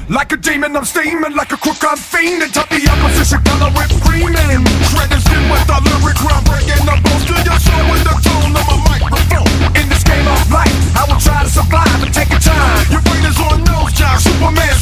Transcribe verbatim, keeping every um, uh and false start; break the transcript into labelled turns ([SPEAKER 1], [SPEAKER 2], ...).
[SPEAKER 1] Like a demon, I'm steaming. Like a crook, I'm fiending. Top the opposition, color with creaming. Shredders in with a lyric, groundbreaking. I'm close to your show with the tone of my microphone. In this game of life, I will try to survive and take your time. Your brain is on nose job, Superman